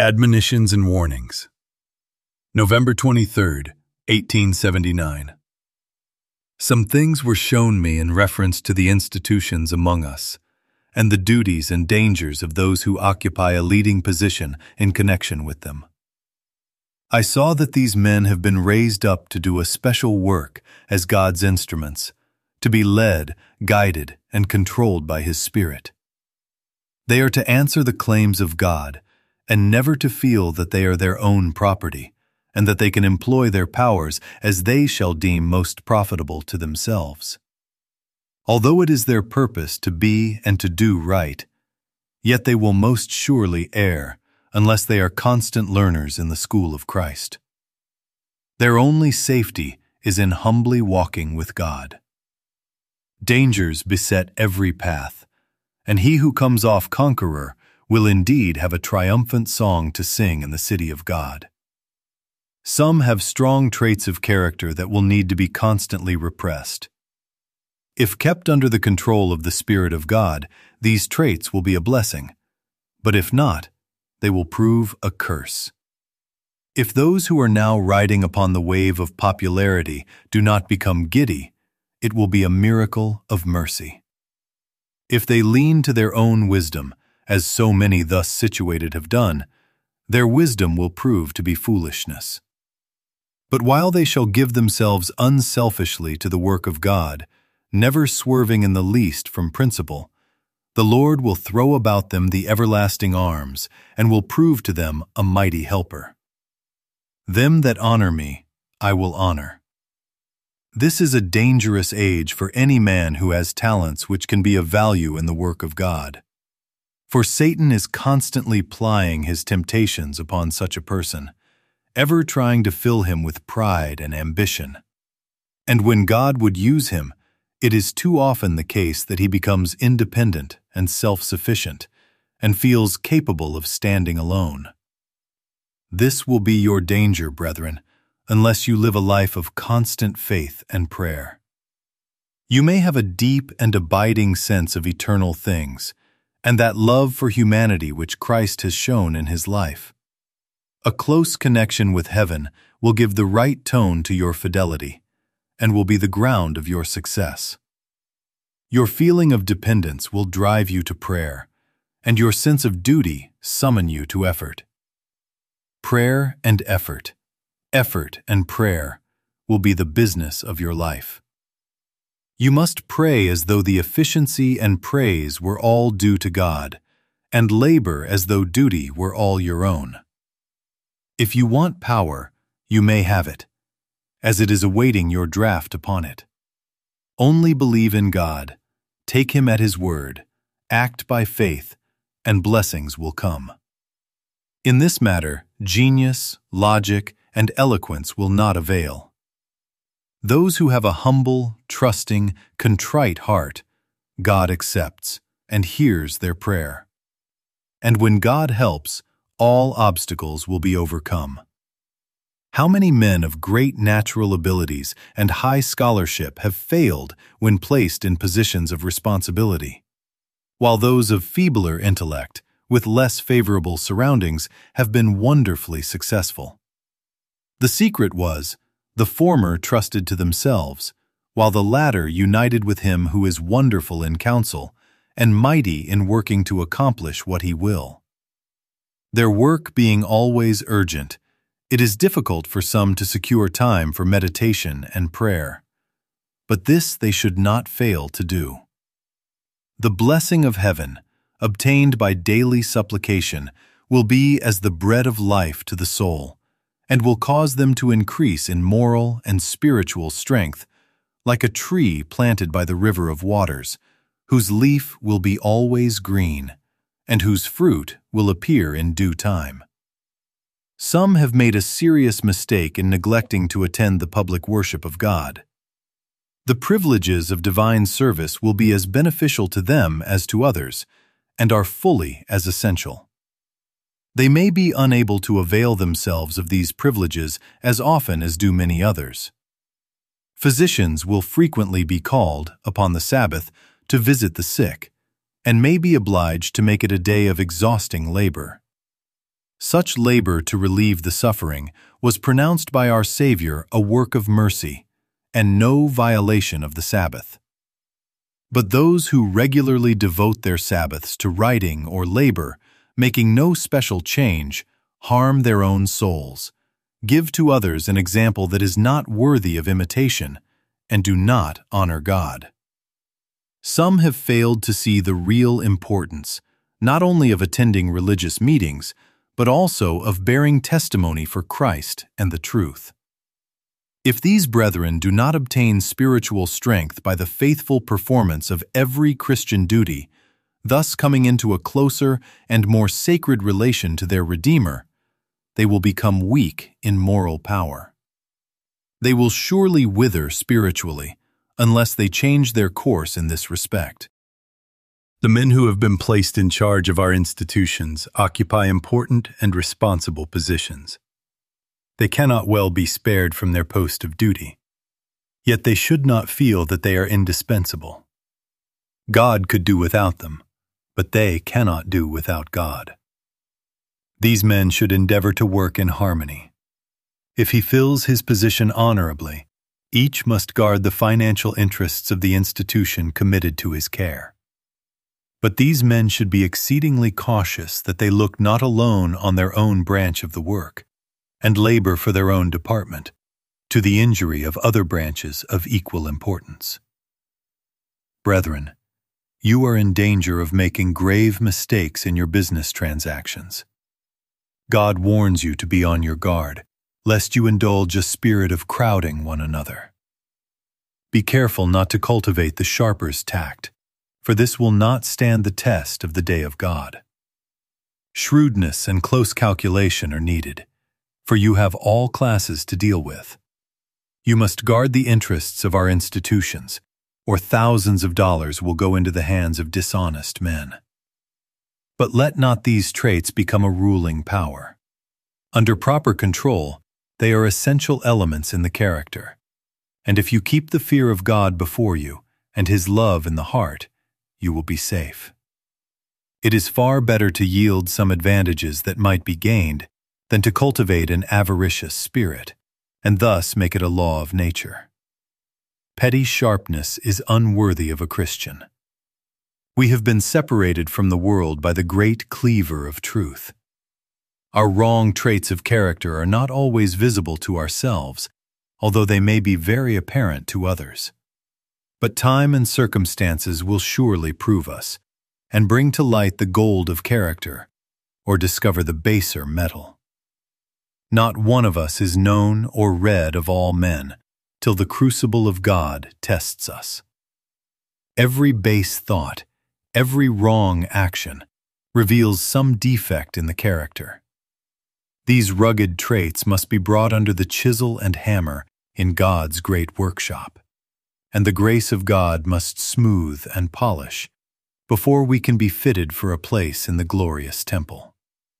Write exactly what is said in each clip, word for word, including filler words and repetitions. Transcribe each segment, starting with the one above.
Admonitions and Warnings. November twenty-third, eighteen seventy-nine. Some things were shown me in reference to the institutions among us, and the duties and dangers of those who occupy a leading position in connection with them. I saw that these men have been raised up to do a special work as God's instruments, to be led, guided, and controlled by His Spirit. They are to answer the claims of God, and never to feel that they are their own property, and that they can employ their powers as they shall deem most profitable to themselves. Although it is their purpose to be and to do right, yet they will most surely err unless they are constant learners in the school of Christ. Their only safety is in humbly walking with God. Dangers beset every path, and he who comes off conqueror will indeed have a triumphant song to sing in the city of God. Some have strong traits of character that will need to be constantly repressed. If kept under the control of the Spirit of God, these traits will be a blessing, but if not, they will prove a curse. If those who are now riding upon the wave of popularity do not become giddy, it will be a miracle of mercy. If they lean to their own wisdom, as so many thus situated have done, their wisdom will prove to be foolishness. But while they shall give themselves unselfishly to the work of God, never swerving in the least from principle, the Lord will throw about them the everlasting arms, and will prove to them a mighty helper. Them that honor me, I will honor. This is a dangerous age for any man who has talents which can be of value in the work of God. For Satan is constantly plying his temptations upon such a person, ever trying to fill him with pride and ambition. And when God would use him, it is too often the case that he becomes independent and self-sufficient, and feels capable of standing alone. This will be your danger, brethren, unless you live a life of constant faith and prayer. You may have a deep and abiding sense of eternal things, and that love for humanity which Christ has shown in His life. A close connection with heaven will give the right tone to your fidelity, and will be the ground of your success. Your feeling of dependence will drive you to prayer, and your sense of duty summon you to effort. Prayer and effort, effort and prayer will be the business of your life. You must pray as though the efficiency and praise were all due to God, and labor as though duty were all your own. If you want power, you may have it, as it is awaiting your draft upon it. Only believe in God, take Him at His word, act by faith, and blessings will come. In this matter, genius, logic, and eloquence will not avail. Those who have a humble, trusting, contrite heart, God accepts and hears their prayer. And when God helps, all obstacles will be overcome. How many men of great natural abilities and high scholarship have failed when placed in positions of responsibility, while those of feebler intellect, with less favorable surroundings, have been wonderfully successful? The secret was, the former trusted to themselves, while the latter united with Him who is wonderful in counsel and mighty in working to accomplish what He will. Their work being always urgent, it is difficult for some to secure time for meditation and prayer, but this they should not fail to do. The blessing of heaven, obtained by daily supplication, will be as the bread of life to the soul, and will cause them to increase in moral and spiritual strength, like a tree planted by the river of waters, whose leaf will be always green, and whose fruit will appear in due time. Some have made a serious mistake in neglecting to attend the public worship of God. The privileges of divine service will be as beneficial to them as to others, and are fully as essential. They may be unable to avail themselves of these privileges as often as do many others. Physicians will frequently be called, upon the Sabbath, to visit the sick, and may be obliged to make it a day of exhausting labor. Such labor to relieve the suffering was pronounced by our Savior a work of mercy, and no violation of the Sabbath. But those who regularly devote their Sabbaths to writing or labor, making no special change, harm their own souls, give to others an example that is not worthy of imitation, and do not honor God. Some have failed to see the real importance, not only of attending religious meetings, but also of bearing testimony for Christ and the truth. If these brethren do not obtain spiritual strength by the faithful performance of every Christian duty, thus coming into a closer and more sacred relation to their Redeemer, they will become weak in moral power. They will surely wither spiritually unless they change their course in this respect. The men who have been placed in charge of our institutions occupy important and responsible positions. They cannot well be spared from their post of duty, yet they should not feel that they are indispensable. God could do without them, but they cannot do without God. These men should endeavor to work in harmony. If he fills his position honorably, each must guard the financial interests of the institution committed to his care. But these men should be exceedingly cautious that they look not alone on their own branch of the work, and labor for their own department, to the injury of other branches of equal importance. Brethren, you are in danger of making grave mistakes in your business transactions. God warns you to be on your guard, lest you indulge a spirit of crowding one another. Be careful not to cultivate the sharper's tact, for this will not stand the test of the day of God. Shrewdness and close calculation are needed, for you have all classes to deal with. You must guard the interests of our institutions, or thousands of dollars will go into the hands of dishonest men. But let not these traits become a ruling power. Under proper control, they are essential elements in the character, and if you keep the fear of God before you and His love in the heart, you will be safe. It is far better to yield some advantages that might be gained than to cultivate an avaricious spirit, and thus make it a law of nature. Petty sharpness is unworthy of a Christian. We have been separated from the world by the great cleaver of truth. Our wrong traits of character are not always visible to ourselves, although they may be very apparent to others. But time and circumstances will surely prove us, and bring to light the gold of character, or discover the baser metal. Not one of us is known or read of all men, till the crucible of God tests us. Every base thought, every wrong action, reveals some defect in the character. These rugged traits must be brought under the chisel and hammer in God's great workshop, and the grace of God must smooth and polish before we can be fitted for a place in the glorious temple.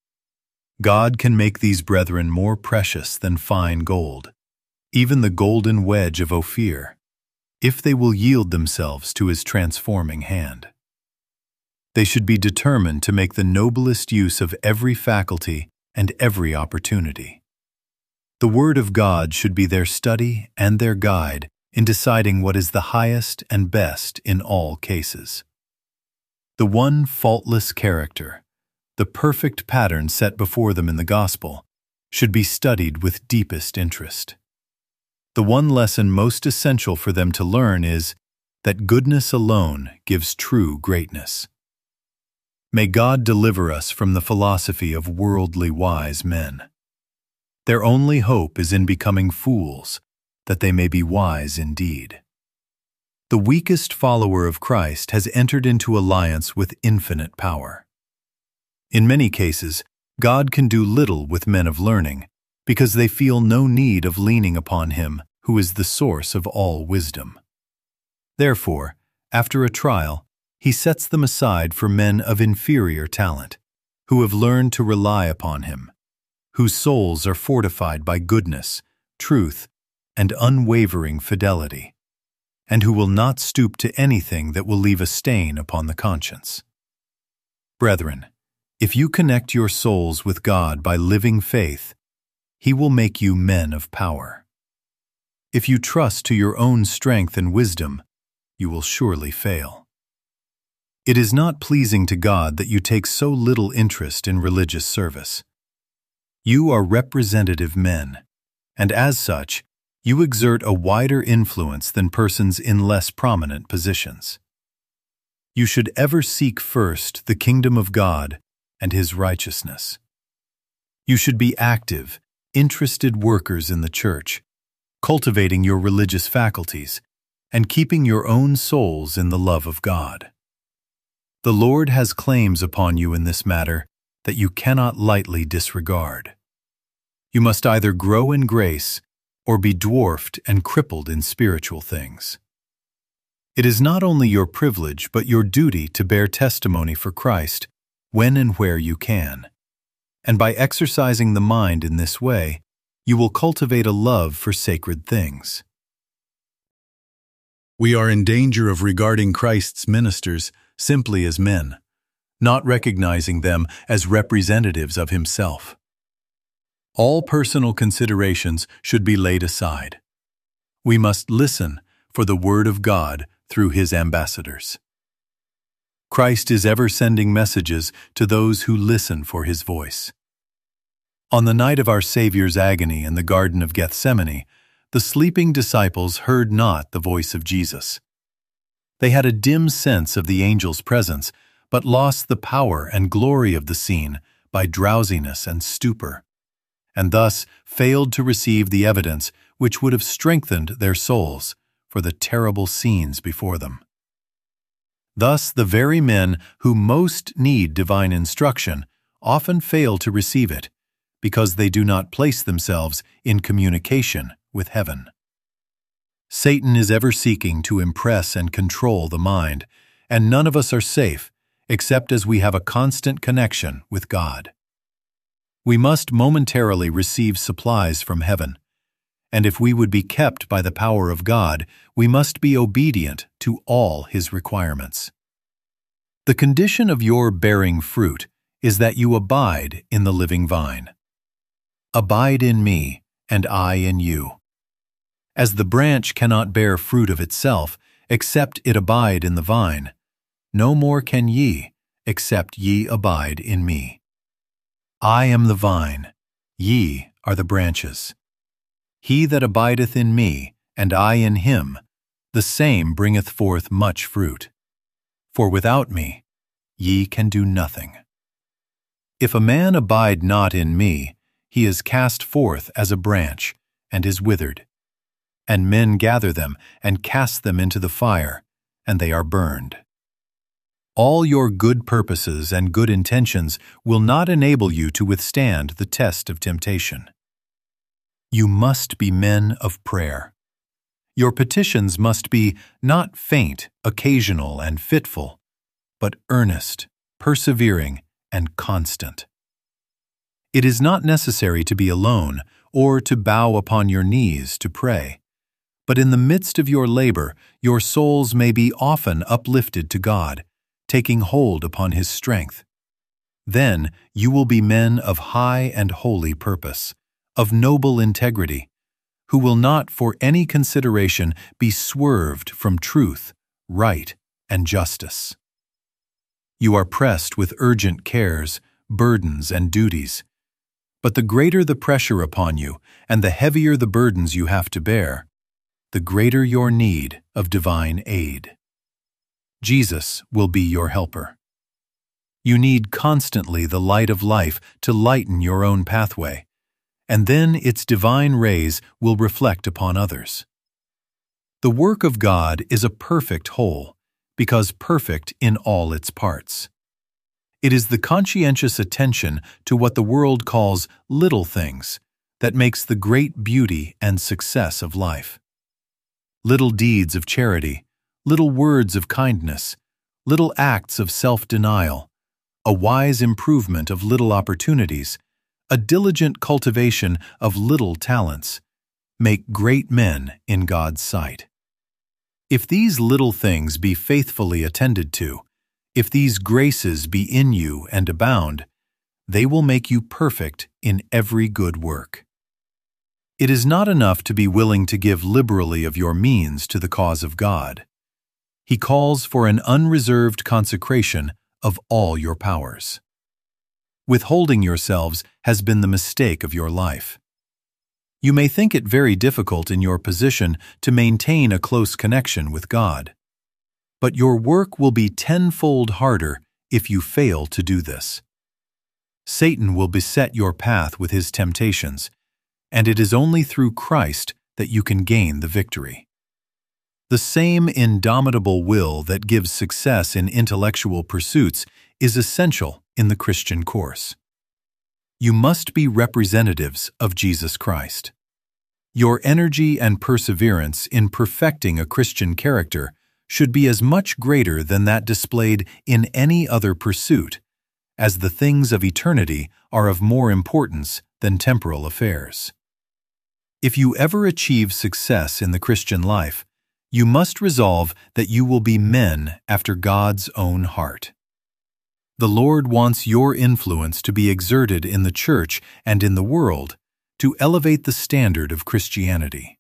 God can make these brethren more precious than fine gold, even the golden wedge of Ophir, if they will yield themselves to His transforming hand. They should be determined to make the noblest use of every faculty and every opportunity. The Word of God should be their study and their guide in deciding what is the highest and best in all cases. The one faultless character, the perfect pattern set before them in the gospel, should be studied with deepest interest. The one lesson most essential for them to learn is that goodness alone gives true greatness. May God deliver us from the philosophy of worldly wise men. Their only hope is in becoming fools, that they may be wise indeed. The weakest follower of Christ has entered into alliance with infinite power. In many cases, God can do little with men of learning, because they feel no need of leaning upon Him who is the source of all wisdom. Therefore, after a trial, He sets them aside for men of inferior talent, who have learned to rely upon Him, whose souls are fortified by goodness, truth, and unwavering fidelity, and who will not stoop to anything that will leave a stain upon the conscience. Brethren, If you connect your souls with God by living faith, He will make you men of power. If you trust to your own strength and wisdom, you will surely fail. It is not pleasing to God that you take so little interest in religious service. You are representative men, and as such, you exert a wider influence than persons in less prominent positions. You should ever seek first the kingdom of God and His righteousness. You should be active, interested workers in the church, cultivating your religious faculties and keeping your own souls in the love of God. The Lord has claims upon you in this matter that you cannot lightly disregard. You must either grow in grace or be dwarfed and crippled in spiritual things. It is not only your privilege but your duty to bear testimony for Christ when and where you can. And by exercising the mind in this way, you will cultivate a love for sacred things. We are in danger of regarding Christ's ministers simply as men, not recognizing them as representatives of Himself. All personal considerations should be laid aside. We must listen for the Word of God through His ambassadors. Christ is ever sending messages to those who listen for His voice. On the night of our Savior's agony in the Garden of Gethsemane, the sleeping disciples heard not the voice of Jesus. They had a dim sense of the angel's presence, but lost the power and glory of the scene by drowsiness and stupor, and thus failed to receive the evidence which would have strengthened their souls for the terrible scenes before them. Thus, the very men who most need divine instruction often fail to receive it, because they do not place themselves in communication with heaven. Satan is ever seeking to impress and control the mind, and none of us are safe except as we have a constant connection with God. We must momentarily receive supplies from heaven, and if we would be kept by the power of God, we must be obedient to all His requirements. The condition of your bearing fruit is that you abide in the living vine. Abide in me, and I in you. As the branch cannot bear fruit of itself, except it abide in the vine, no more can ye, except ye abide in me. I am the vine, ye are the branches. He that abideth in me, and I in him, the same bringeth forth much fruit. For without me ye can do nothing. If a man abide not in me, he is cast forth as a branch, and is withered. And men gather them, and cast them into the fire, and they are burned. All your good purposes and good intentions will not enable you to withstand the test of temptation. You must be men of prayer. Your petitions must be not faint, occasional, and fitful, but earnest, persevering, and constant. It is not necessary to be alone or to bow upon your knees to pray, but in the midst of your labor, your souls may be often uplifted to God, taking hold upon His strength. Then you will be men of high and holy purpose, of noble integrity, who will not for any consideration be swerved from truth, right, and justice. You are pressed with urgent cares, burdens, and duties, but the greater the pressure upon you and the heavier the burdens you have to bear, the greater your need of divine aid. Jesus will be your helper. You need constantly the light of life to lighten your own pathway, and then its divine rays will reflect upon others. The work of God is a perfect whole, because perfect in all its parts. It is the conscientious attention to what the world calls little things that makes the great beauty and success of life. Little deeds of charity, little words of kindness, little acts of self-denial, a wise improvement of little opportunities, a diligent cultivation of little talents, make great men in God's sight. If these little things be faithfully attended to, if these graces be in you and abound, they will make you perfect in every good work. It is not enough to be willing to give liberally of your means to the cause of God. He calls for an unreserved consecration of all your powers. Withholding yourselves has been the mistake of your life. You may think it very difficult in your position to maintain a close connection with God. But your work will be tenfold harder if you fail to do this. Satan will beset your path with his temptations, and it is only through Christ that you can gain the victory. The same indomitable will that gives success in intellectual pursuits is essential in the Christian course. You must be representatives of Jesus Christ. Your energy and perseverance in perfecting a Christian character should be as much greater than that displayed in any other pursuit, as the things of eternity are of more importance than temporal affairs. If you ever achieve success in the Christian life, you must resolve that you will be men after God's own heart. The Lord wants your influence to be exerted in the church and in the world to elevate the standard of Christianity.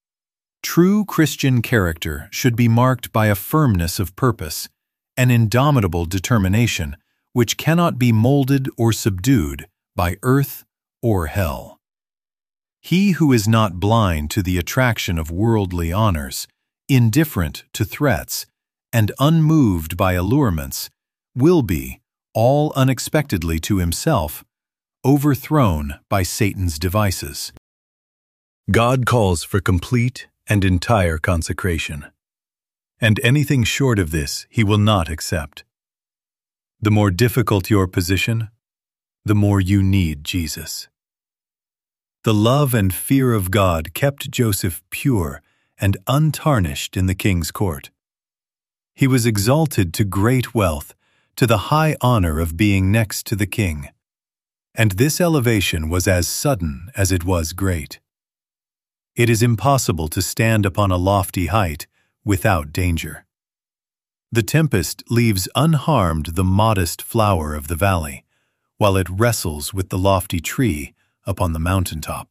True Christian character should be marked by a firmness of purpose, an indomitable determination which cannot be molded or subdued by earth or hell. He who is not blind to the attraction of worldly honors, indifferent to threats, and unmoved by allurements, will be, all unexpectedly to himself, overthrown by Satan's devices. God calls for complete and entire consecration, and anything short of this he will not accept. The more difficult your position, the more you need Jesus. The love and fear of God kept Joseph pure and untarnished in the king's court. He was exalted to great wealth, to the high honor of being next to the king, and this elevation was as sudden as it was great. It is impossible to stand upon a lofty height without danger. The tempest leaves unharmed the modest flower of the valley, while it wrestles with the lofty tree upon the mountaintop.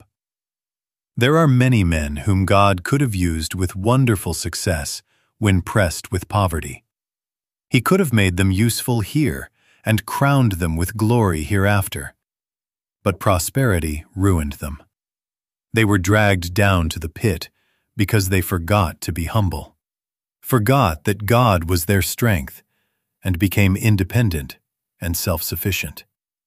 There are many men whom God could have used with wonderful success when pressed with poverty. He could have made them useful here and crowned them with glory hereafter. But prosperity ruined them. They were dragged down to the pit because they forgot to be humble, forgot that God was their strength, and became independent and self-sufficient.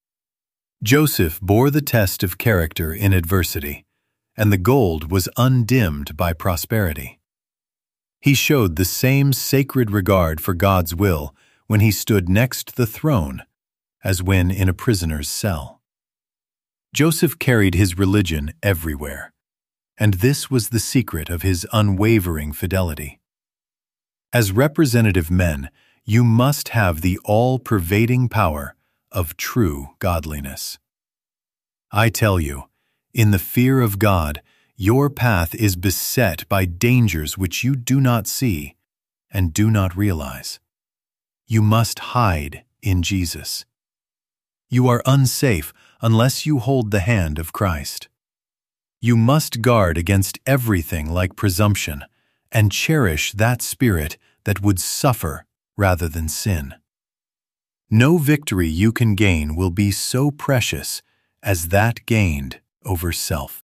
Joseph bore the test of character in adversity, and the gold was undimmed by prosperity. He showed the same sacred regard for God's will when he stood next the throne as when in a prisoner's cell. Joseph carried his religion everywhere, and this was the secret of his unwavering fidelity. As representative men, you must have the all-pervading power of true godliness. I tell you, in the fear of God, your path is beset by dangers which you do not see and do not realize. You must hide in Jesus. You are unsafe unless you hold the hand of Christ. You must guard against everything like presumption and cherish that spirit that would suffer rather than sin. No victory you can gain will be so precious as that gained over self.